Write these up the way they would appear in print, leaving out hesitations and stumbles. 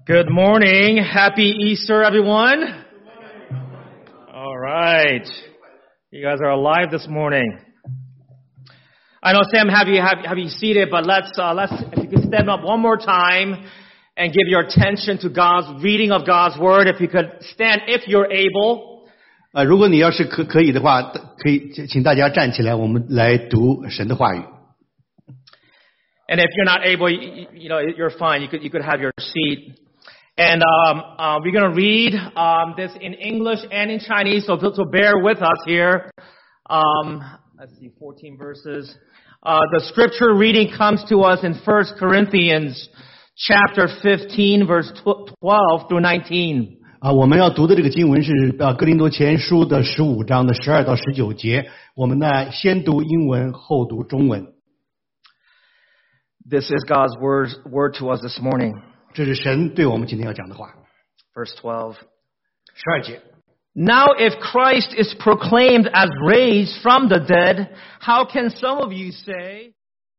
Good morning. Happy Easter, everyone. All right. You guys are alive this morning. I know Sam have you seated, but let's if you could stand up one more time and give your attention to God's reading of God's word. If you could stand if you're able. 如果你要是可以的话，可以请大家站起来，我们来读神的话语。 And if you're not able, you know, you're fine. You could have your seat. And we're going to read this in English and in Chinese, so bear with us here. Let's see, 14 verses. The scripture reading comes to us in 1 Corinthians chapter 15, verse 12 through 19. 我们要读的这个经文是哥林多前书的15章的12到19节。我们呢先读英文，后读中文。 This is God's word to us this morning. 这是神对我们今天要讲的话。 Verse 12. 12节。 Now if Christ is proclaimed as raised from the dead, how can some of you say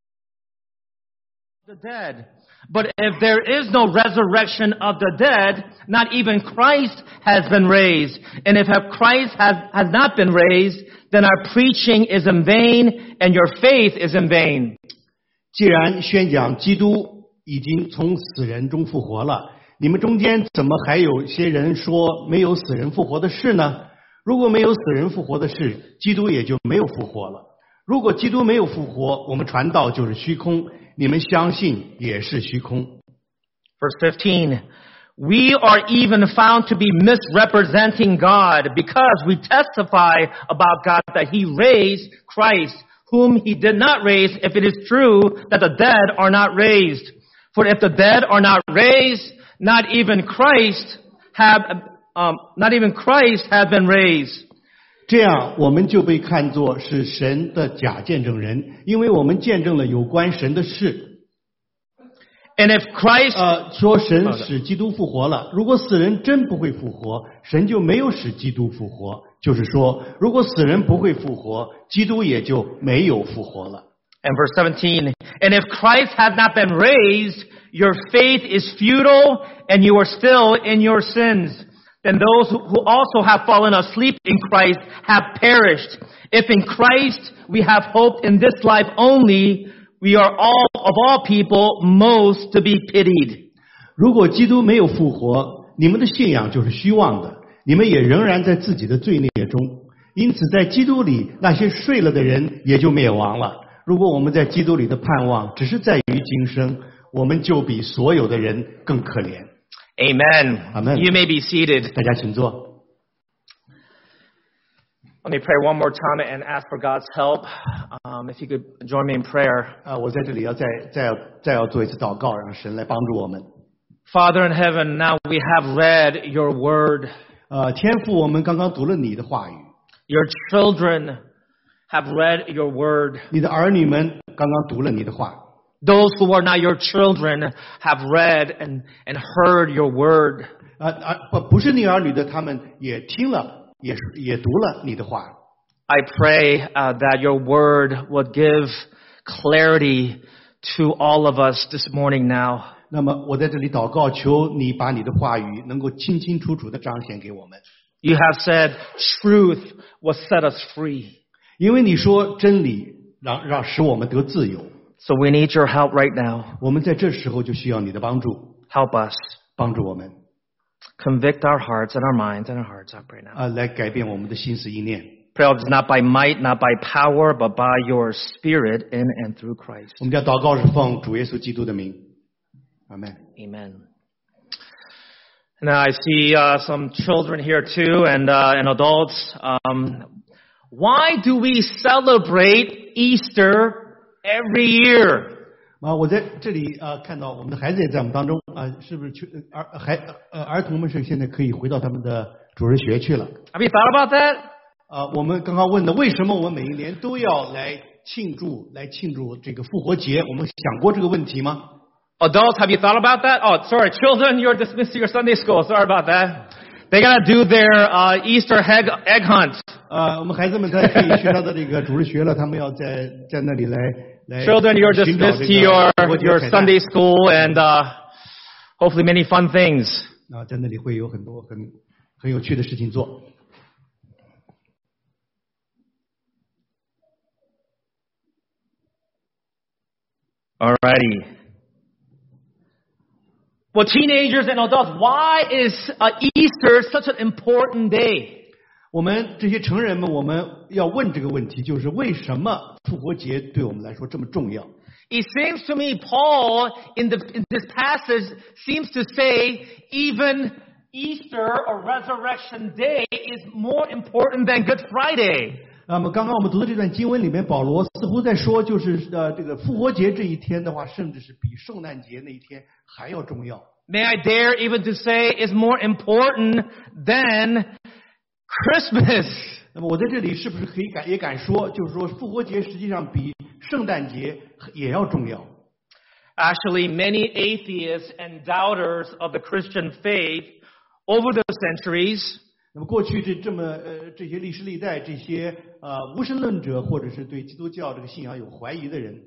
the dead? But if there is no resurrection of the dead, not even Christ has been raised. And if Christ has not been raised, then our preaching is in vain and your faith is in vain. 既然宣讲基督已经从死人中复活了，你们中间怎么还有些人说没有死人复活的事呢？如果没有死人复活的事，基督也就没有复活了。如果基督没有复活，我们传道就是虚空，你们相信也是虚空。 Verse 15. We are even found to be misrepresenting God because we testify about God that He raised Christ, whom He did not raise, if it is true that the dead are not raised. For if the dead are not raised, not even Christ have been raised. 这样我们就被看作是神的假见证人，因为我们见证了有关神的事。 And if Christ 说神使基督复活了，如果死人真不会复活，神就没有使基督复活。就是说，如果死人不会复活，基督也就没有复活了。 And verse 17, and if Christ had not been raised, your faith is futile and you are still in your sins. Then those who also have fallen asleep in Christ have perished. If in Christ we have hope in this life only, we are of all people most to be pitied. 如果基督没有复活，你们的信仰就是虚妄的，你们也仍然在自己的罪孽中。因此在基督里，那些睡了的人也就灭亡了。如果我们在基督里的盼望只是在于今生，我们就比所有的人更可怜。 Amen. Amen. You may be seated. 大家请坐。 Let me pray one more time and ask for God's help. If you could join me in prayer. 我在这里要再要做一次祷告，让神来帮助我们。 Father in heaven, now we have read your word. 天父，我们刚刚读了你的话语。 Your children have read your word. 你的儿女们刚刚读了你的话。 Those who are not your children have read and heard your word. 不是你儿女的，他们也听了，也读了你的话。 I pray that your word would give clarity to all of us this morning now. 那么我在这里祷告，求你把你的话语能够清清楚楚地彰显给我们。 You have said truth will set us free. 因为你说真理让使我们得自由。 So we need your help right now. 我们在这时候就需要你的帮助。 Help us. 帮助我们。 Convict our hearts and our minds and our hearts, I pray now. 来改变我们的心思意念。 Pray it's not by might, not by power, but by your Spirit in and through Christ. 我们的祷告是奉主耶稣基督的名。Amen. Amen. Now I see some children here too and adults. Why do we celebrate Easter every year? 我在这里看到我们的孩子也在我们当中是不是儿童们是现在可以回到他们的主日学去了 Have you thought about that? 我们刚刚问的为什么我们每一年都要来庆祝这个复活节，我们想过这个问题吗？ Adults, have you thought about that? Oh, sorry, children, you're dismissed to your Sunday school. Sorry about that. They gotta do their Easter egg hunt. 我们孩子们在可以去他的这个主日学了，他们要在那里来 Children, you're dismissed to your Sunday school, and hopefully many fun things. 在那里会有很多很有趣的事情做。 Alrighty. Well, teenagers and adults, why is Easter such an important day? 我们这些成人们，我们要问这个问题，就是为什么复活节对我们来说这么重要？ It seems to me Paul in this passage seems to say even Easter or Resurrection Day is more important than Good Friday. 那么刚刚我们读的这段经文里面，保罗似乎在说，就是这个复活节这一天的话，甚至是比圣诞节那一天还要重要。 May I dare even to say is more important than Christmas? 那么我在这里是不是可以也敢说，就是说复活节实际上比圣诞节也要重要？ Actually, many atheists and doubters of the Christian faith over the centuries. 那么过去这些历史历代这些无神论者或者是对基督教这个信仰有怀疑的人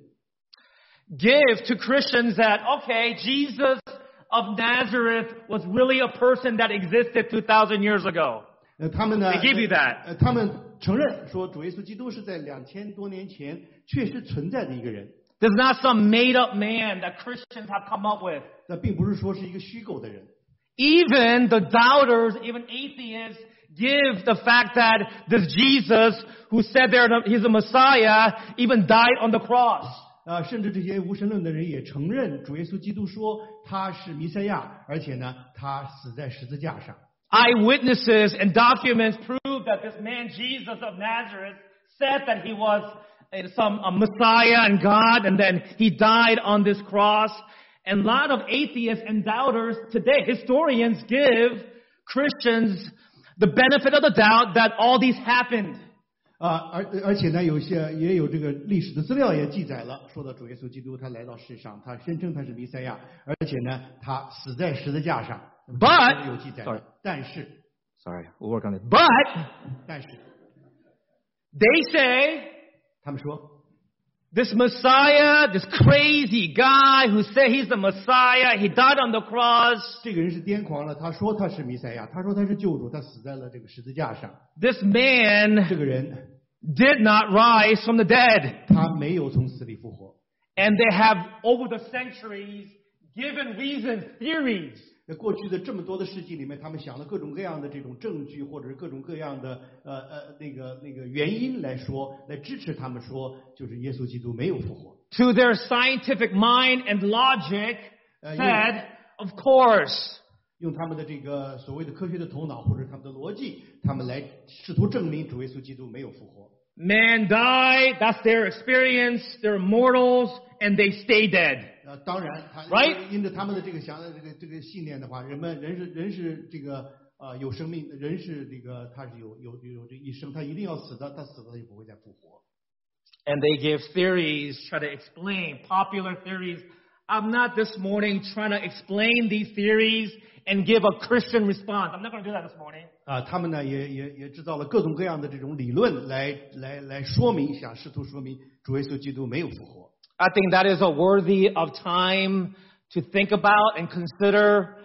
give to Christians that, okay, Jesus of Nazareth was really a person that existed 2,000 years ago. 他们呢 They give you that. 他们承认说主耶稣基督是在2000多年前确实存在的一个人。 This is not some made-up man that Christians have come up with. 那并不是说是一个虚构的人。 Even the doubters, even atheists, give the fact that this Jesus who said he's a Messiah even died on the cross. 甚至这些无神论的人也承认主耶稣基督说他是弥赛亚，而且呢，他死在十字架上。 Eyewitnesses and documents prove that this man Jesus of Nazareth said that he was some Messiah and God, and then he died on this cross. And a lot of atheists and doubters today, historians give Christians the benefit of the doubt that all these happened. 而且呢，也有这个历史的资料也记载了，说到主耶稣基督他来到世上，他宣称他是弥赛亚，而且呢，他死在十字架上。 But 有记载的，但是 sorry, we'll work on it. But 但是 they say 他们说。 This Messiah, this crazy guy who said he's the Messiah, he died on the cross. 这个人是癫狂了，他说他是弥赛亚，他说他是救主，他死在了这个十字架上。 This man 这个人 did not rise from the dead. 他没有从死里复活。 And they have, over the centuries, given reasons, theories. 在过去的这么多的世纪里面，他们想了各种各样的这种证据，或者是各种各样的那个原因来说，来支持他们说，就是耶稣基督没有复活。 To their scientific mind and logic, said, of course. 用他们的这个所谓的科学的头脑或者他们的逻辑，他们来试图证明主耶稣基督没有复活。 Man died, that's their experience, they're mortals, and they stay dead. 当然， Right? 因着他们的这个信念的话，人是这个有生命，人是这个他是有这一生，他一定要死的，他死了就不会再复活。 And they give theories, try to explain popular theories. I'm not this morning trying to explain these theories and give a Christian response. I'm not going to do that this morning. 他们呢也制造了各种各样的这种理论来说明，想试图说明主耶稣基督没有复活。 I think that is a worthy of time to think about and consider.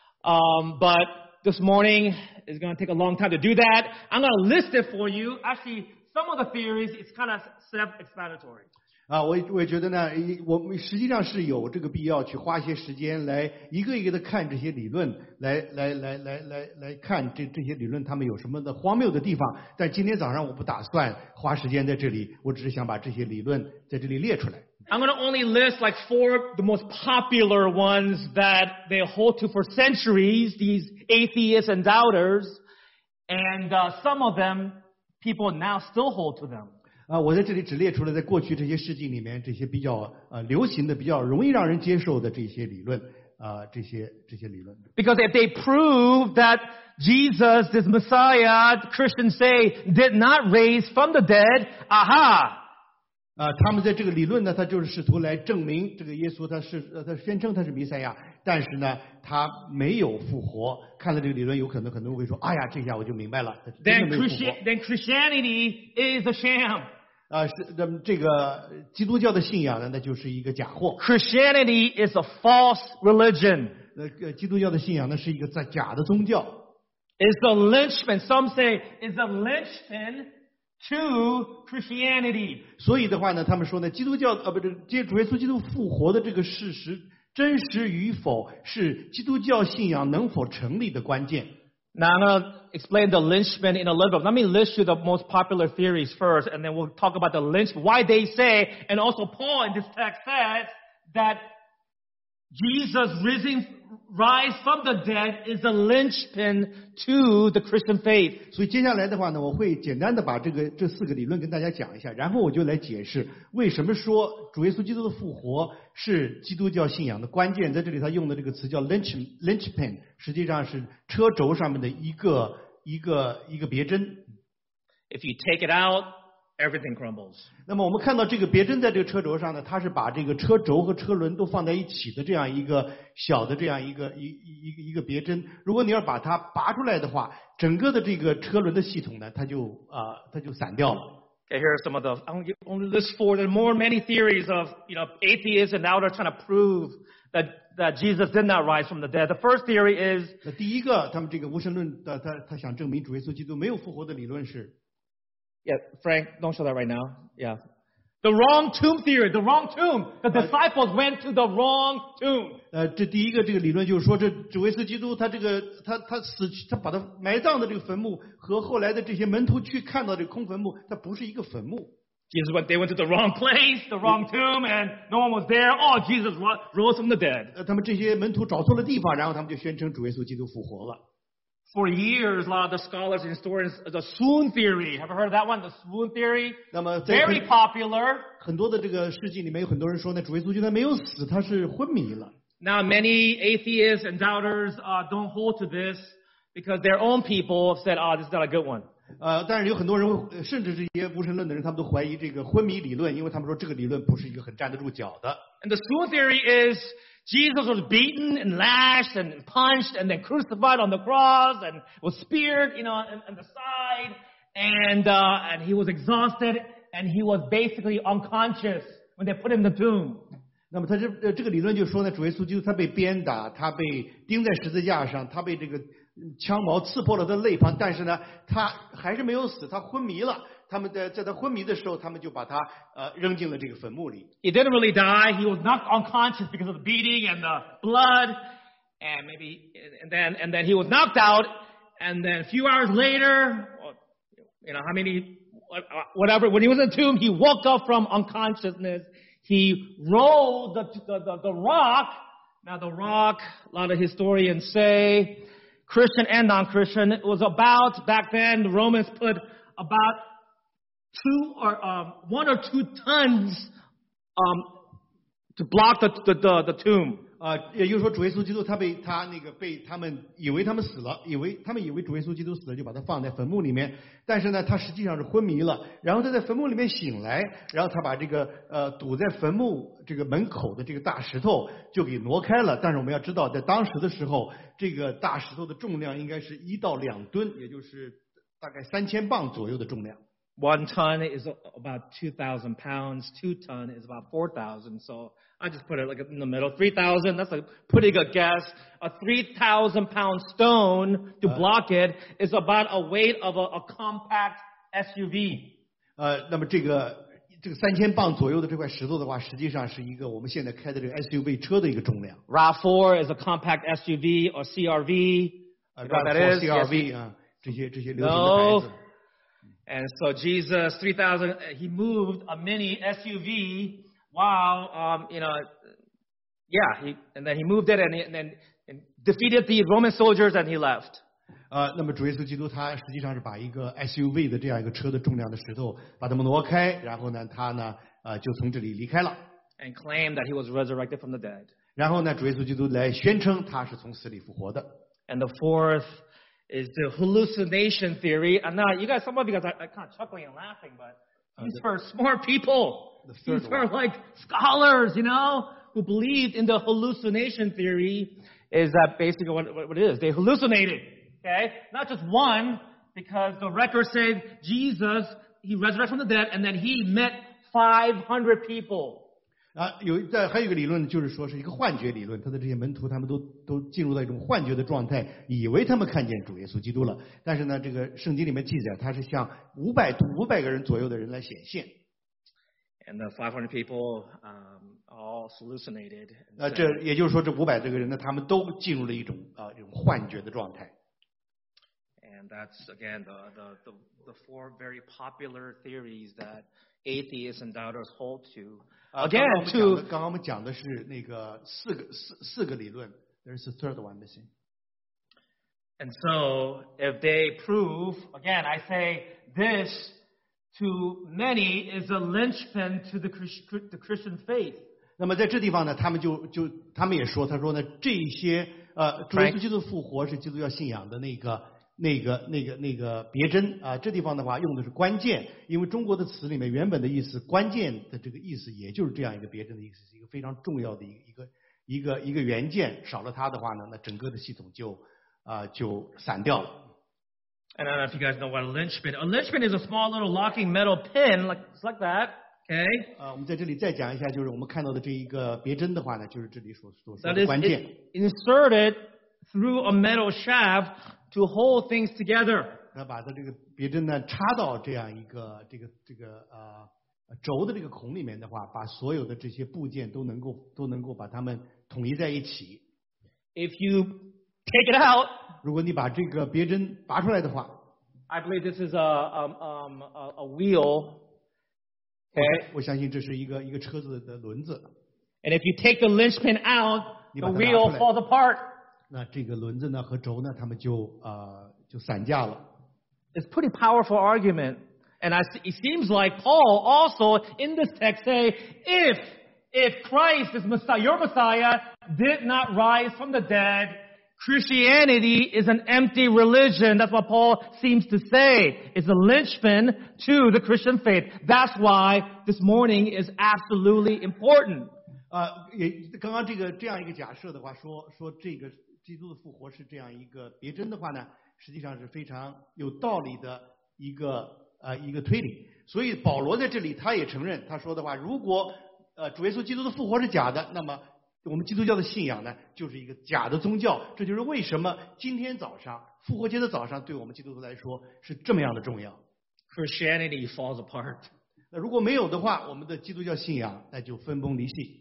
But this morning is going to take a long time to do that. I'm going to list it for you. Actually, some of the theories, it's kind of self-explanatory. 我也觉得呢，我们实际上是有这个必要去花一些时间来一个一个的看这些理论，来看这些理论他们有什么的荒谬的地方。但今天早上我不打算花时间在这里，我只是想把这些理论在这里列出来。 I'm going to only list like 4 the most popular ones that they hold to for centuries, these atheists and doubters, and some of them people now still hold to them. 我在这里只列出了在过去这些世纪里面这些比较流行的、比较容易让人接受的这些理论这些理论。 Because if they prove that Jesus, this Messiah, Christians say, did not raise from the dead, aha! 他们在这个理论呢，他就是试图来证明这个耶稣他宣称他是弥赛亚，但是呢他没有复活。看了这个理论，有可能很多人会说，哎呀，这下我就明白了，他真的没有复活。 Then Christianity is a sham. 那么这个基督教的信仰呢，那就是一个假货。 Christianity is a false religion. 基督教的信仰呢是一个假的宗教。 Is the linchpin, some say, is the linchpin to Christianity. 所以的话呢，他们说呢，基督教这主耶稣基督复活的这个事实真实与否，是基督教信仰能否成立的关键。 Now I'm going to explain the linchpin in a little bit. Let me list you the most popular theories first, and then we'll talk about the linchpin, why they say, and also Paul in this text says that Jesus rise from the dead is the linchpin to the Christian faith. 所以接下来的话呢，我会简单的把这四个理论跟大家讲一下，然后我就来解释为什么说主耶稣基督的复活是基督教信仰的关键。在这里他用的这个词叫 linchpin， 实际上是车轴上面的一个别针。 If you take it out, everything crumbles. 那么我们看到这个别针在这个车轴上呢，它是把这个车轴和车轮都放在一起的这样一个小的这样一个别针。如果你要把它拔出来的话，整个的这个车轮的系统呢，它就散掉了。 Okay, here are some of the. I'm only list four. There are many theories of atheists and now they're trying to prove that Jesus did not rise from the dead. The first theory is. 那第一个，他们这个无神论的他想证明主耶稣基督没有复活的理论是。 Yeah, Frank, don't show that right now. Yeah. The wrong tomb theory, the wrong tomb. The disciples went to the wrong tomb. 这第一个这个理论就是说，这主耶稣基督他把他埋葬的这个坟墓和后来的这些门徒去看到这个空坟墓，它不是一个坟墓。 They went to the wrong place, the wrong tomb, and no one was there. Oh, Jesus rose from the dead. 他们这些门徒找错了地方，然后他们就宣称主耶稣基督复活了。 For years, a lot of the scholars and historians, the swoon theory. Have you heard of that one? The swoon theory? 那么 very popular. 很多的这个事迹里面有很多人说呢，主耶稣基督没有死，他是昏迷了。 Now, many atheists and doubters don't hold to this because their own people have said, this is not a good one. 但是有很多人，甚至这些无神论的人，他们都怀疑这个昏迷理论，因为他们说这个理论不是一个很站得住脚的。 And the swoon theory is Jesus was beaten and lashed and punched and then crucified on the cross and was speared, on the side, and he was exhausted and he was basically unconscious when they put him in the tomb. 那么他这个理论就说呢，主耶稣基督他被鞭打，他被钉在十字架上，他被这个枪矛刺破了他的肋旁，但是呢，他还是没有死，他昏迷了。他们在他昏迷的时候，他们就把他扔进了这个坟墓里。 He didn't really die. He was knocked unconscious because of the beating and the blood, and then he was knocked out. And then a few hours later, whatever. When he was in the tomb, he woke up from unconsciousness. He rolled the rock. Now the rock, a lot of historians say, Christian and non-Christian, it was about back then. The Romans put about 1 or 2 tons to block the tomb. 也就是说，主耶稣基督被他们以为他们死了，他们以为主耶稣基督死了，就把他放在坟墓里面。但是呢，他实际上是昏迷了。然后他在坟墓里面醒来，然后他把这个堵在坟墓这个门口的这个大石头就给挪开了。但是我们要知道，在当时的时候，这个大石头的重量应该是1到2吨，也就是大概3000磅左右的重量。 1 ton is about 2,000 pounds. 2 ton is about 4,000. So I just put it like in the middle. 3,000. That's a pretty good guess. A 3,000-pound stone to block it is about a weight of a compact SUV. 那么这个3000磅左右的这块石头的话，实际上是一个我们现在开的这个 SUV 车的一个重量。 RAV4 is a compact SUV or CRV. RAV4 CRV 啊，这些流行的牌子。 And so Jesus, 3,000, he moved a mini SUV while, and then he moved it and then defeated the Roman soldiers and he left. 那么主耶稣基督他实际上是把一个 SUV 的这样一个车的重量的石头把它们挪开，然后呢，他呢就从这里离开了。 And claimed that he was resurrected from the dead. 然后呢，主耶稣基督来宣称他是从死里复活的。 And the fourth is the hallucination theory. And now, some of you guys are kind of chuckling and laughing, but these are smart people. These are like scholars, who believed in the hallucination theory. Is that basically what it is? They hallucinated, okay? Not just one, because the record said Jesus, he resurrected from the dead, and then he met 500 people. 还有一个理论就是说是一个幻觉理论，他的这些门徒他们都进入到一种幻觉的状态，以为他们看见主耶稣基督了，但是呢，这个圣经里面记载他是向500个人左右的人来显现。 And the 500 people all hallucinated. 这也就是说，这500这个人呢，他们都进入了一种这种幻觉的状态。 And that's again the 4 very popular theories that atheists and doubters hold to. 刚刚我们讲的是那个四个理论。There's a third one missing. And so, if they prove, again, I say this to many is a linchpin to the Christian faith. 那么在这地方呢，他们也说，他说呢，这些主耶稣基督复活是基督教信仰的那个别针啊。这地方的话用的是关键，因为中国的词里面原本的意思，关键的这个意思也就是这样一个别针的意思，是一个非常重要的一个元件，少了它的话呢，那整个的系统就散掉了。 And I don't know if you guys know what a linchpin. A linchpin is a small little locking metal pin, like that. Okay. 我们在这里再讲一下，就是我们看到的这一个别针的话呢，就是这里所说 That 的 is 关键。 inserted through a metal shaft to hold things together. 他把它这个别针呢插到这样一个轴的这个孔里面的话，把所有的这些部件都能够把它们统一在一起。 If you take it out, 如果你把这个别针拔出来的话 I believe this is a wheel. Okay. 我相信这是一个车子的轮子。 And if you take the linchpin out, the 你把它拿 wheel 出来 falls apart. 那这个轮子呢和轴呢，它们就散架了。 It's pretty powerful argument. And it seems like Paul also in this text say, if Christ is Messiah, your Messiah did not rise from the dead, Christianity is an empty religion. That's what Paul seems to say. It's a linchpin to the Christian faith. That's why this morning is absolutely important. 刚刚这样一个假设的话，说这个基督的复活是这样一个别针的话呢，实际上是非常有道理的一个推理。所以保罗在这里他也承认，他说的话，如果主耶稣基督的复活是假的，那么我们基督教的信仰呢，就是一个假的宗教。这就是为什么今天早上复活节的早上，对我们基督徒来说是这么样的重要。 Christianity falls apart. 那如果没有的话，我们的基督教信仰那就分崩离析。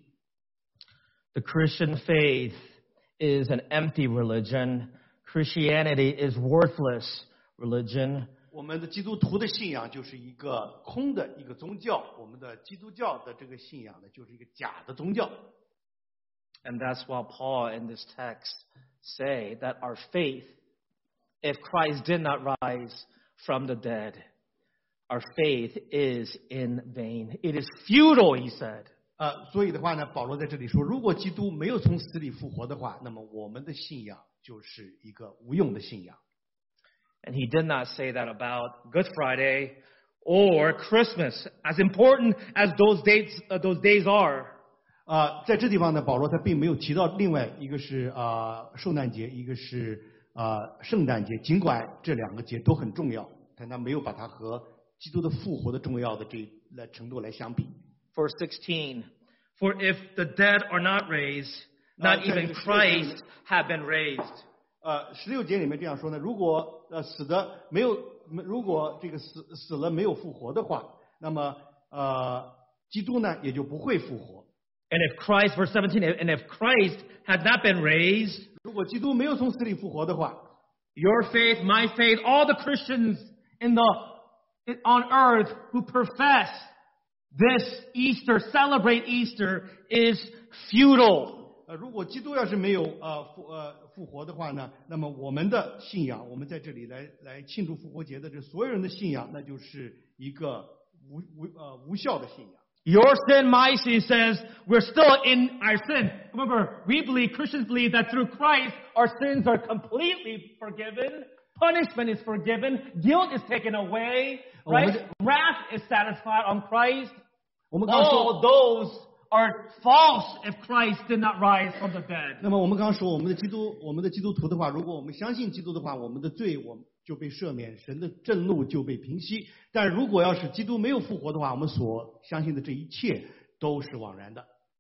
The Christian faith is an empty religion. Christianity is worthless religion. 我们的基督徒的信仰就是一个空的一个宗教，我们的基督教的这个信仰呢，就是一个假的宗教。 And that's why Paul in this text say that our faith, if Christ did not rise from the dead, our faith is in vain. It is futile, he said. 所以的话呢，保罗在这里说，如果基督没有从死里复活的话，那么我们的信仰就是一个无用的信仰。 And he did not say that about Good Friday or Christmas, as important as those days are. 在这地方呢，保罗他并没有提到另外一个是受难节，一个是圣诞节，尽管这两个节都很重要，但他没有把它和基督的复活的重要的程度来相比。 Verse 16, for if the dead are not raised, not even Christ have been raised. 16节里面这样说呢，如果如果这个死了没有复活的话，那么基督呢也就不会复活。 And if Christ, verse 17, and if Christ had not been raised, 如果基督没有从死里复活的话 your faith, my faith, all the Christians on earth who profess this Easter, celebrate Easter, is futile. 如果基督要是没有复活的话呢，那么我们的信仰，我们在这里来庆祝复活节的这所有人的信仰，那就是一个无效的信仰。 Your sin, my sin says we're still in our sin. Remember, Christians believe that through Christ our sins are completely forgiven. Punishment is forgiven. Guilt is taken away. Right? Wrath is satisfied on Christ. All those are false if Christ did not rise from the dead. 那么我们刚刚说，我们的基督徒的话，如果我们相信基督的话，我们的罪就被赦免，神的震怒就被平息。但如果要是基督没有复活的话，我们所相信的这一切都是枉然的。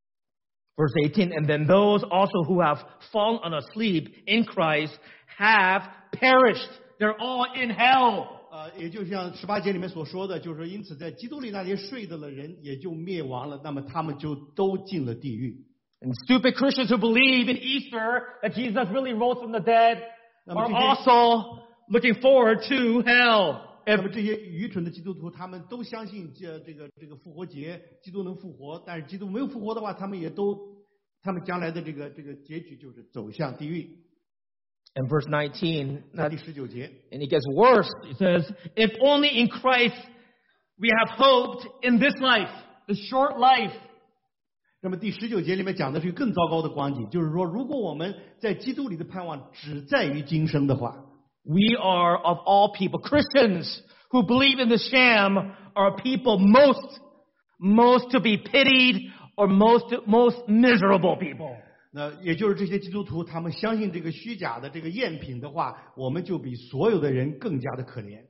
Verse 18, and then those also who have fallen asleep in Christ have perished. They're all in hell. 也就像18节里面所说的，就是说，因此在基督里那些睡的人也就灭亡了，那么他们就都进了地狱。 And stupid Christians who believe in Easter that Jesus really rose from the dead are also looking forward to hell. 那么这些愚蠢的基督徒，他们都相信这个复活节，基督能复活，但是基督没有复活的话，他们将来的这个结局就是走向地狱。 And verse 19, 那第19节 and it gets worse. It says, if only in Christ we have hoped in this life, the short life. 那么第19节里面讲的是更糟糕的光景，就是说，如果我们在基督里的盼望只在于今生的话， We are of all people, Christians who believe in the sham are people most to be pitied or most miserable people. 那也就是这些基督徒，他们相信这个虚假的这个赝品的话，我们就比所有的人更加的可怜。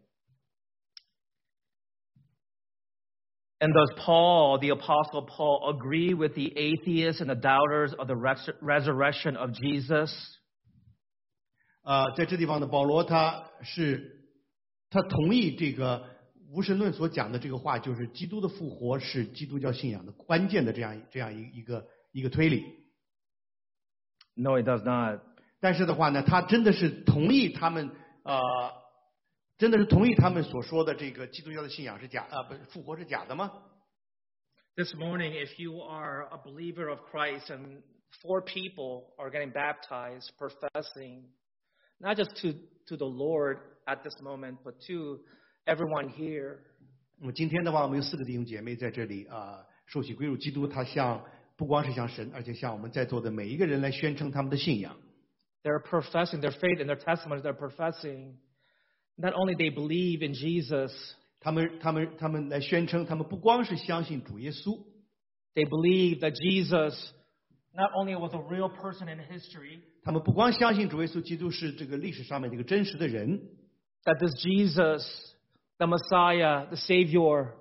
And does Paul, the Apostle Paul, agree with the atheists and the doubters of the resurrection of Jesus? 在这地方的保罗他同意这个无神论所讲的这个话，就是基督的复活是基督教信仰的关键的这样一个推理。 No, he does not. 但是的话呢，他真的是同意他们所说的这个基督教的信仰是复活是假的吗？ This morning, if you are a believer of Christ and 4 people are getting baptized, professing, not just to the Lord at this moment, but to everyone here. 那么今天的话，我们有4个弟兄姐妹在这里受洗归入基督，他不光是向神，而且向我们在座的每一个人来宣称他们的信仰。 They're professing their faith and their testimonies. They're professing not only they believe in Jesus. 他们来宣称，他们不光是相信主耶稣， They believe that Jesus not only was a real person in history. 他们不光相信主耶稣基督是这个历史上面这个真实的人。 That this Jesus, the Messiah, the Savior,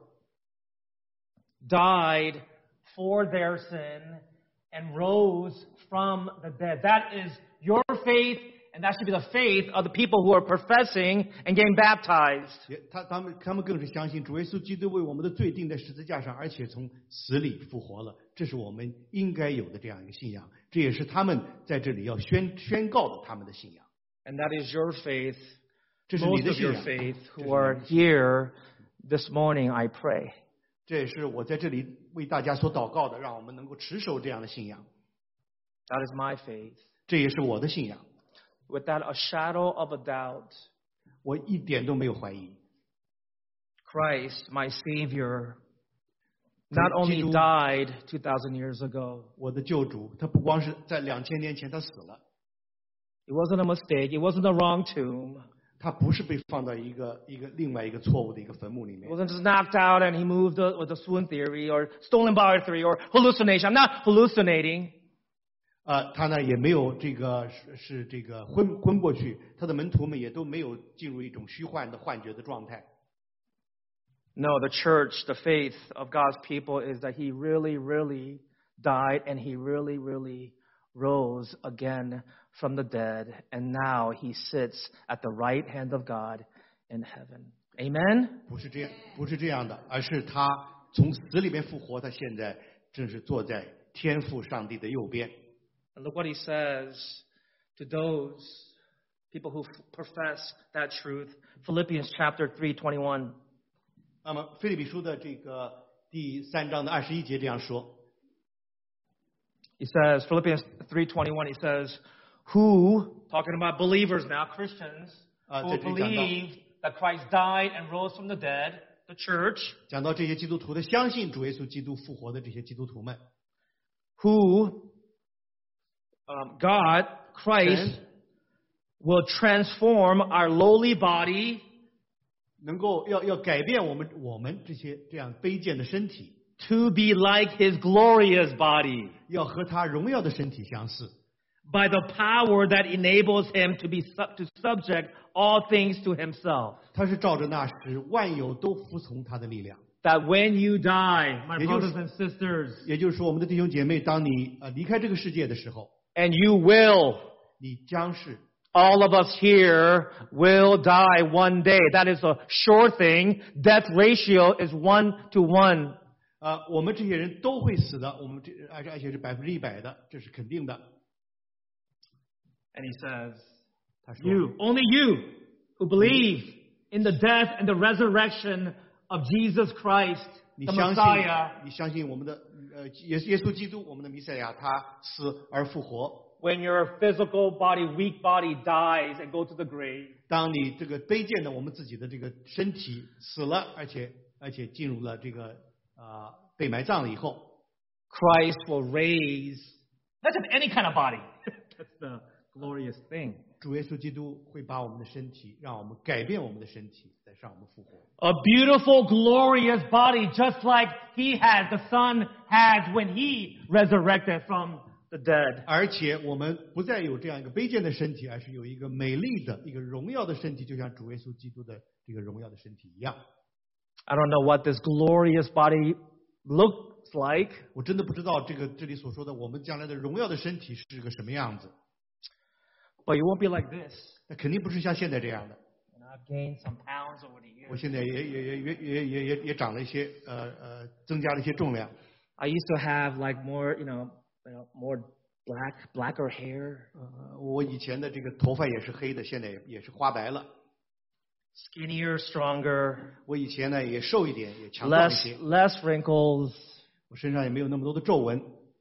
died for their sin and rose from the dead. That is your faith, and that should be the faith of the people who are professing and getting baptized. 他们更是相信主耶稣基督为我们的罪钉在十字架上，而且从死里复活了。这是我们应该有的这样一个信仰，这也是他们在这里要宣告的他们的信仰。 And that is your faith. 这是你 Most 的 of 信 your 仰。 faith who are here this morning, I pray. 这也是我在这里为大家所祷告的，让我们能够持守这样的信仰。 That is my faith. 这也是我的信仰， Without a shadow of a doubt, 我一点都没有怀疑。 Christ, my Savior, not only died 2,000 years ago. 我的救主，他不光是在2000年前他死了， It wasn't a mistake. It wasn't a wrong tomb. 他不是被放到另外一个错误的一个坟墓里 It 面。 wasn't just knocked out and he moved with the swoon theory or stolen body theory or hallucination. I'm not hallucinating. 他呢也没有是昏过去，他的门徒们也都没有进入一种虚幻的幻觉的状态。 No, the church, the faith of God's people is that he really, really died and he really, really rose again from the dead. And now he sits at the right hand of God in heaven. Amen? 不是这样的，而是他从死里面复活，他现在正是坐在天父上帝的右边。 And look what he says to those people who profess that truth. Philippians chapter 3:21. 那么腓立比书的这个第3章的21节这样说。 He says, Philippians 3:21, he says, who, talking about believers now, Christians, who believe that Christ died and rose from the dead, the church, 讲到这些基督徒的相信主耶稣基督复活的这些基督徒们， who God, Christ, will transform our lowly body 能够要改变我们这样卑贱的身体， to be like his glorious body 要和他荣耀的身体相似， by the power that enables him to subject all things to himself. 他是照着那使万有都服从他的力量。 that when you die, my 也就是 brothers and sisters, 也就是说，我们的弟兄姐妹，当你离开这个世界的时候， and you will, 你将是 all of us here will die one day. That is a sure thing. Death ratio is 1:1. 我们这些人都会死的，我们而且是100%的，这是肯定的。 And he says, 他说 you, only you who believe in the death and the resurrection of Jesus Christ, 你 the 相信 Messiah, 你相信我们的耶稣基督，我们的弥赛亚，他死而复活。 when your physical body, weak body dies and go to the grave, 当你这个卑贱的我们自己的这个身体死了，而且进入了这个被埋葬了以后， Christ will raise, not just any kind of body. That's the glorious thing. 主耶稣基督会把我们的身体，让我们改变我们的身体，再让我们复活。 A beautiful, glorious body, just like He had, the Son had when He resurrected from the dead. 而且我们不再有这样一个卑贱的身体，而是有一个美丽的、一个荣耀的身体，就像主耶稣基督的这个荣耀的身体一样。 I don't know what this glorious body looks like. 我真的不知道这里所说的我们将来的荣耀的身体是个什么样子。 But it won't be like this. 那肯定不是像现在这样的。 And I've gained some pounds over the 我 years. 现在也长了一些增加了一些重量。 I used to have like more, more blacker hair, 我以前的这个头发也是黑的，现在也是花白了。 skinnier, stronger, 我以前呢也瘦一点，也强壮一些。 less wrinkles, 我身上也没有那么多的皱纹。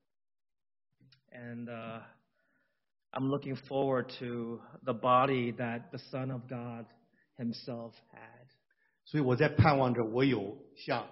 and I'm looking forward to the body that the Son of God Himself had. 所以我在盼望着我有像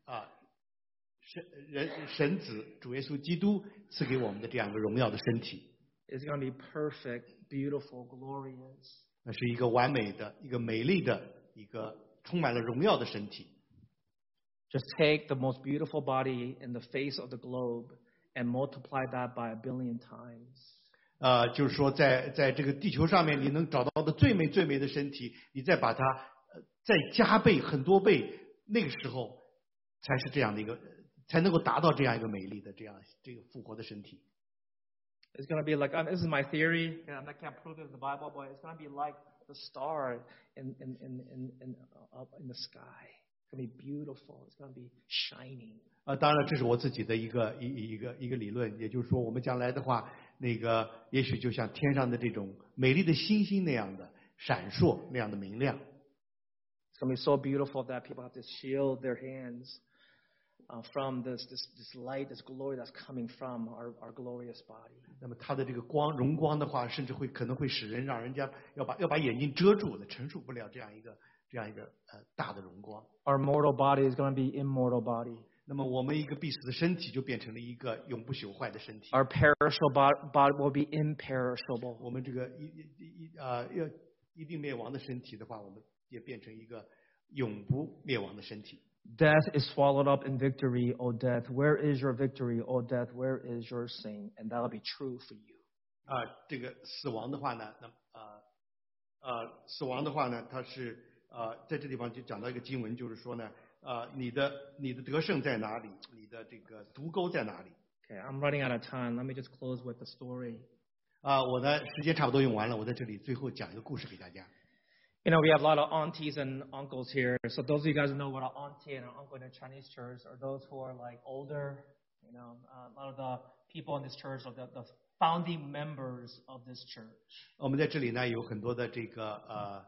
神子主耶稣基督赐给我们的这样一个荣耀的身体。 It's going to be perfect, beautiful, glorious. 那是一个完美的、一个美丽的、一个充满了荣耀的身体。 Just take the most beautiful body in the face of the globe and multiply that by 1 billion times. 就是说在这个地球上面你能找到的最美的身体，你再把它再加倍很多倍，那个时候才是这样的一个，才能够达到这样一个美丽的这个复活的身体。 It's going to be like, this is my theory, and I can't prove it in the Bible, but it's going to be like the star up in the sky. It's going to be beautiful. It's going to be shining. 当然这是我自己的一个理论，也就是说我们将来的话，那个也许就像天上的这种美丽的星星那样的闪烁，那样的明亮。 It's going to be so beautiful that people have to shield their hands from this light, this glory that's coming from our glorious body. 那么它的这个荣光的话，甚至可能会使人让人家要把眼睛遮住的，承受不了这样一个大的荣光。 Our mortal body is going to be immortal body. 那么我们一个必死的身体就变成了一个永不朽坏的身体。 Our perishable body will be imperishable. 我们这个一定灭亡的身体的话，我们也变成一个永不灭亡的身体。 Death is swallowed up in victory, O death. Where is your victory, O death? Where is your sting? And that'll be true for you. 这个死亡的话呢，它是在这地方就讲到一个经文，就是说呢，你的得胜在哪里？你的这个毒钩在哪里？ Okay, I'm running out of time. Let me just close with the story. 我的时间差不多用完了，我在这里最后讲一个故事给大家。 We have a lot of aunties and uncles here. So those of you guys who know what an auntie and an uncle in a Chinese church are those who are like older. A lot of the people in this church are the founding members of this church. 我们在这里呢有很多的这个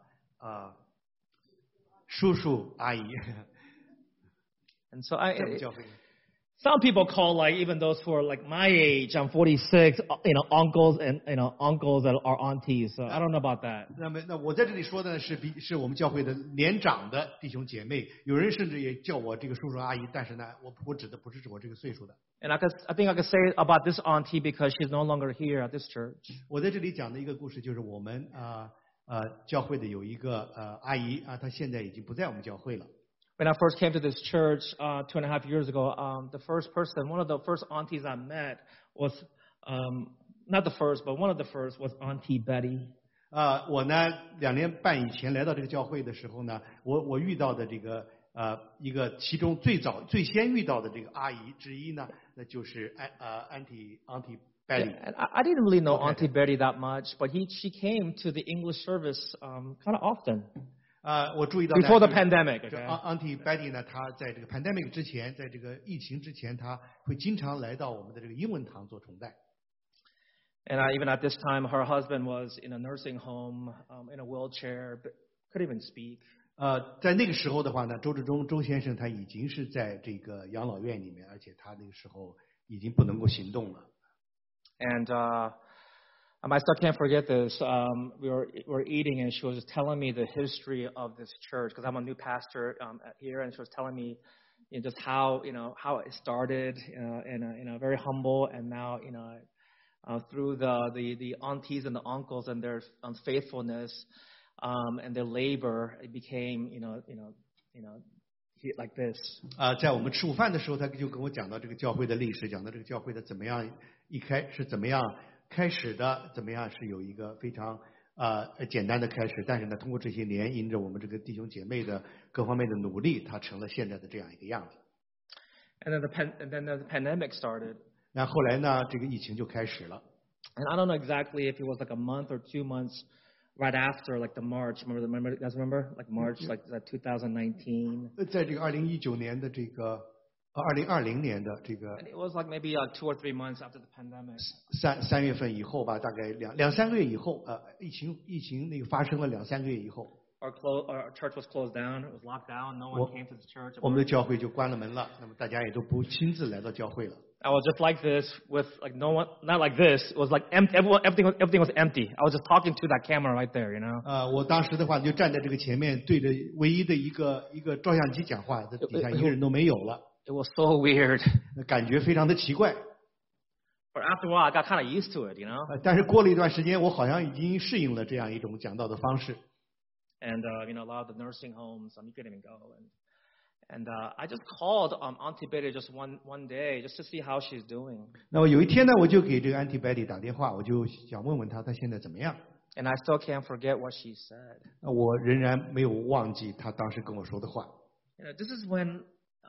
叔叔阿姨。 And so 在我们教会。 some people call like even those who are like my age, I'm 46, uncles and uncles that are aunties. So I don't know about that. 那我在这里说的是我们教会的年长的弟兄姐妹，有人甚至也叫我这个叔叔阿姨，但是呢，我指的不是我这个岁数的。 And I think I could say about this auntie because she's no longer here at this church. 我在这里讲的一个故事就是我们教会的有一个阿姨她现在已经不在我们教会了。 When I first came to this church 2.5 years ago, one of the first aunties I met was, not the first, but one of the first was Auntie Betty. 我呢2年半以前来到这个教会的时候呢，我遇到的这个一个其中最先遇到的这个阿姨之一呢，那就是Auntie Betty。 And I didn't really know Auntie Betty that much, but she came to the English service kind of often. 我注意到 Before the pandemic, 这 okay? Auntie Betty 呢，她在这个 pandemic 之前，在这个疫情之前，她会经常来到我们的这个英文堂做崇拜。 And even at this time, her husband was in a nursing home, in a wheelchair, but couldn't even speak. 在那个时候的话呢，周先生他已经是在这个养老院里面，而且他那个时候已经不能够行动了。 And I still can't forget this. We were eating, and she was telling me the history of this church because I'm a new pastor here, and she was telling me just how it started, very humble, and now through the aunties and the uncles and their faithfulness and their labor, it became like this. 在我们吃午饭的时候，他就跟我讲到这个教会的历史，讲到这个教会的怎么样是怎么样开始的，怎么样是有一个非常简单的开始，但是呢，通过这些年，因着我们这个弟兄姐妹的各方面的努力，它成了现在的这样一个样子。 And then the pandemic started. 那后来呢，这个疫情就开始了。 And I don't know exactly if it was like a month or 2 months right after, like the March. Remember, you guys remember? Like March, like 2019. 在这个2019年的这个2020年的这个 And it was like maybe 2 or 3 months after the pandemic. 3月份以后吧，大概两三个月以后，疫情那个发生了2-3个月以后。 Our church was closed down. It was locked down. No one came to the church. 我们的教会就关了门了，那么大家也都不亲自来到教会了。 I was just like this with like no one, not like this. It was like empty. Everything was empty. I was just talking to that camera right there, you know. 我当时的话就站在这个前面，对着唯一的一个照相机讲话，这底下一个人都没有了。 It was so weird. 感觉非常的奇怪。 But after a while, I got kind of used to it, you know. 但是过了一段时间，我好像已经适应了这样一种讲道的方式。 And a lot of the nursing homes, you couldn't even go. And I just called Auntie Betty just one day just to see how she's doing. 那么有一天呢，我就给这个 Auntie Betty 打电话，我就想问问她现在怎么样。 And I still can't forget what she said. 我仍然没有忘记她当时跟我说的话。 This is when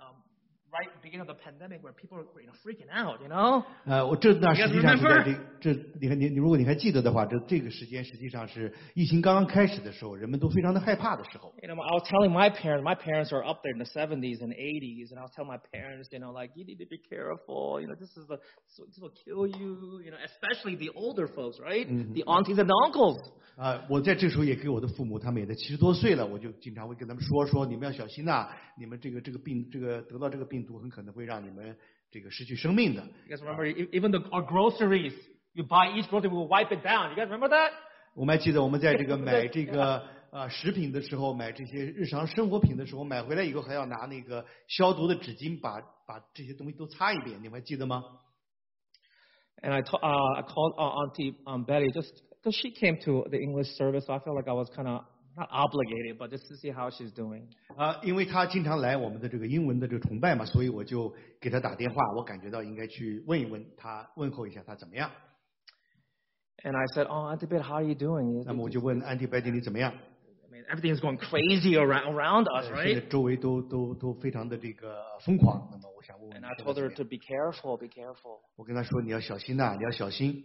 right at the beginning of the pandemic where people were freaking out, you know. 我这段实际上是在你如果你还记得的话，这个时间实际上是疫情刚刚开始的时候，人们都非常的害怕的时候。 I was telling my parents are up there in the 70s and 80s, and I was telling my parents, like you need to be careful, this will kill you, especially the older folks, right? The aunties and the uncles. 我在这时候也给我的父母，他们也在70多岁了，我就经常会跟他们说你们要小心呐，你们这个病得到这个病毒很可能会让你们这个失去生命的。 You guys remember even our groceries, you buy each grocery, we will wipe it down. You guys remember that? 我们还记得我们在这个买这个食品的时候，买这些日常生活品的时候，买回来以后还要拿那个消毒的纸巾把这些东西都擦一遍，你们还记得吗？ And I called Auntie Betty just because she came to the English service, so I felt like I was kind of not obligated, but just to see how she's doing. 因为她经常来我们的这个英文的这个崇拜嘛，所以我就给她打电话，我感觉到应该去问一问她，问候一下她怎么样。 And I said, "Oh, Auntie Betty, how are you doing?" 那么我就问 Auntie Betty 你怎么样？ I mean, everything is going crazy around us, 现 right? 在周围都非常的这个疯狂。那么我想问问 And 你 I 现在 told 怎么 her 样 to be careful, be careful. 我跟她说你要小心呐，你要小心。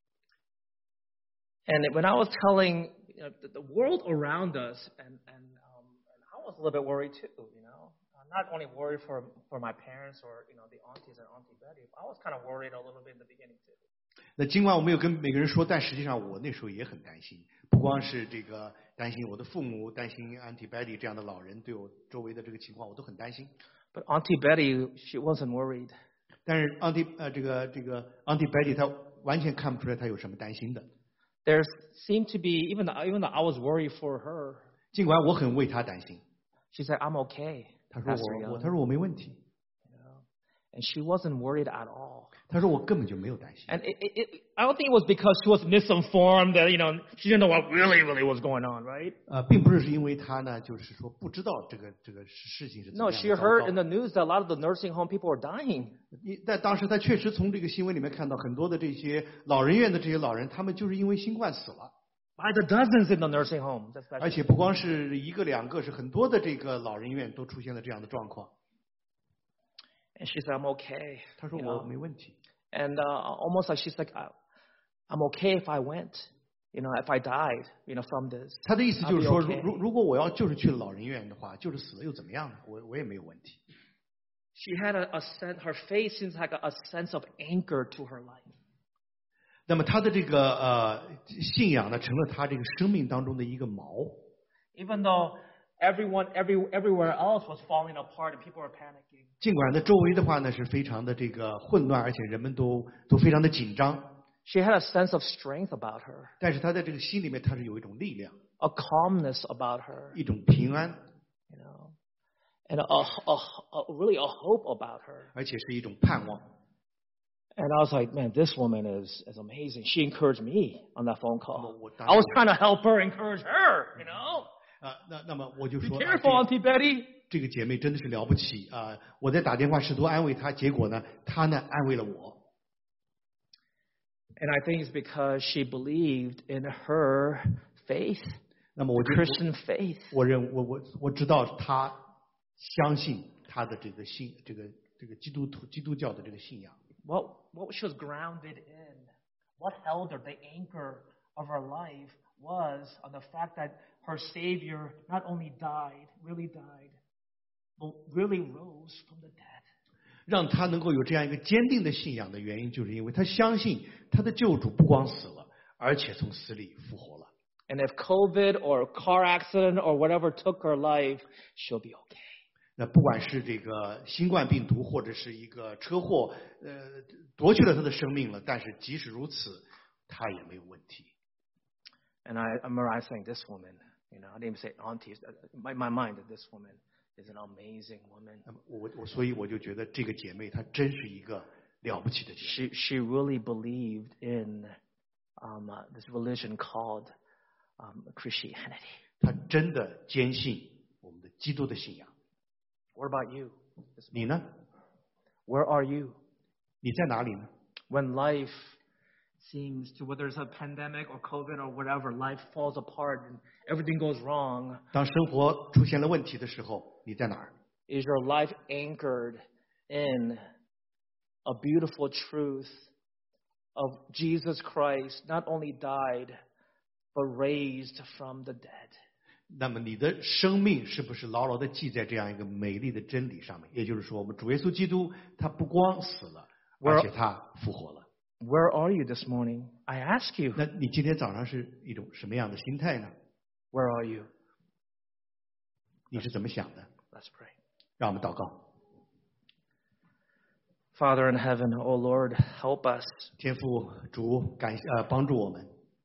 And when I was telling the world around us, and I was a little bit worried too, not only worried for my parents or the aunties and Auntie Betty, I was kind of worried a little bit in the beginning too. 那尽管我没有跟每个人说，但实际上我那时候也很担心，不光是这个担心我的父母，担心 Auntie Betty 这样的老人对我周围的这个情况，我都很担心。 But Auntie Betty, she wasn't worried. 但是 Auntie Betty 她完全看不出来她有什么担心的。 There seemed to be even though I was worried for her. 尽管我很为她担心。 She said, "I'm okay." 她说我没问题。 And she wasn't worried at all. 她说我根本就没有担心。 And I don't think it was because she was misinformed that she didn't know what really was going on, right? 并不是因为她呢，就是说不知道这个事情是怎么 No, 样 she 的。 heard in the news that a lot of the nursing home people are dying. 但当时她确实从这个新闻里面看到很多的这些老人院的这些老人，他们就是因为新冠死了。 by the dozens in the nursing home. 而且不光是一个两个，是很多的这个老人院都出现了这样的状况。 And she said, I'm okay. 她说我没问题。 And almost like she's like, I'm okay if I went, if I died, from this. 她的意思就是说，如果我要就是去老人院的话，就是死了又怎么样呢？我也没有问题。 She had a sense, her faith seems like a sense of anchor to her life. 那么她的这个信仰呢，成了她这个生命当中的一个锚。 Even though everywhere else was falling apart and people were panicking. 尽管呢周围的话呢是非常的这个混乱，而且人们都非常的紧张。 She had a sense of strength about her. 但是她在这个心里面，她是有一种力量。 A calmness about her. 一种平安。 And really a hope about her. 而且是一种盼望。 And I was like, man, this woman is amazing. She encouraged me on that phone call. I was trying to help her encourage her, 那么我就说 Be careful, Auntie Betty. 这个姐妹真的是了不起啊！我在打电话试图安慰她，结果呢，她呢安慰了我。 And I think it's because she believed in her faith. 那么我 Christian faith. 我知道她相信她的这个这个基督教的这个信仰。 What she was grounded in, what held her, the anchor of her life was on the fact that her Savior not only really died, but really rose from the dead. 让她能够有这样一个坚定的信仰的原因，就是因为她相信她的救主不光死了，而且从死里复活了。 And if COVID or car accident or whatever took her life, she'll be okay. 那不管是这个新冠病毒或者是一个车祸，夺去了她的生命了，但是即使如此，她也没有问题。 And I remember I saying, this woman, I didn't even say auntie. In my mind, that this woman is an amazing woman. 所以我就觉得这个姐妹她真是一个了不起的姐妹。 She really believed in this religion called Christianity. 她真的坚信我们的基督的信仰。 What about you? 你呢 Where are you? 你在哪里呢 When life seems to, whether it's a pandemic or COVID or whatever, life falls apart and everything goes wrong. 当生活出现了问题的时候，你在哪儿 Is your life anchored in a beautiful truth of Jesus Christ not only died, but raised from the dead? 那么你的生命是不是牢牢的记在这样一个美丽的真理上面？也就是说，我们主耶稣基督他不光死了，而且他复活了。 Where are you this morning? I ask you. 那你今天早上是一种什么样的心态呢？ Where are you? 你是怎么想的？ Let's pray. 让我们祷告。 Father in heaven, O Lord, help us. 天父主帮助我们。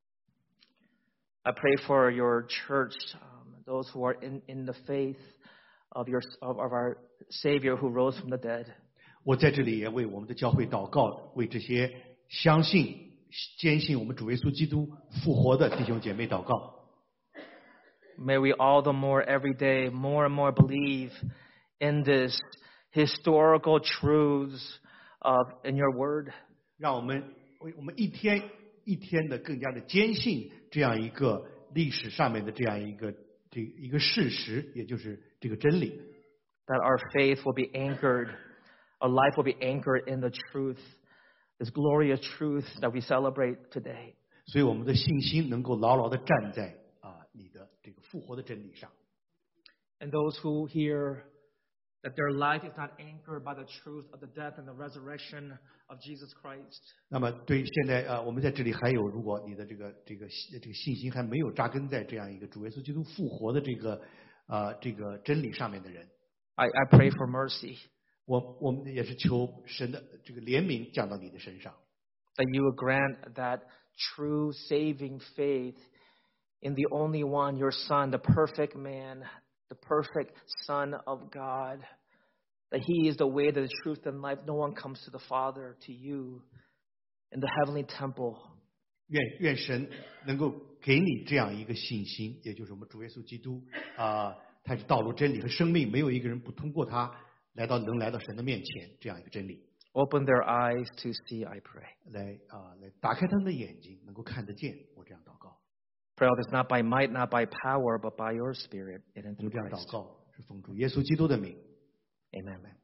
I pray for your church, those who are in the faith of our Savior who rose from the dead. 我在这里也为我们的教会祷告，为这些相信、坚信我们主耶稣基督复活的弟兄姐妹祷告。 May we all the more every day, more and more believe in this historical truths in your word. 让我们一天一天的更加的坚信这样一个历史上面的这样一个事实，也就是这个真理。 That our faith will be anchored, our life will be anchored in the truth, this glorious truth that we celebrate today. 所以我们的信心能够牢牢的站在你的这个复活的真理上。 And those who hear that their life is not anchored by the truth of the death and the resurrection of Jesus Christ. 那么对现在我们在这里还有，如果你的这个信心还没有扎根在这样一个主耶稣基督复活的这个真理上面的人， I pray for mercy. 我们也是求神的这个怜悯降到你的身上。 That you would grant that true saving faith in the only one, your Son, the perfect man, the perfect Son of God, that He is the way, the truth, and life. No one comes to the Father, to you, in the heavenly temple. 愿神能够给你这样一个信心，也就是我们主耶稣基督他是道路、真理和生命，没有一个人不通过他能来到神的面前，这样一个真理。 Open their eyes to see, I pray. 来打开他们的眼睛，能够看得见。我这样祷告。 Pray all this not by might, not by power, but by your Spirit, and 我 through 们这样 Christ. 祷告，是奉主耶稣基督的名。 Amen.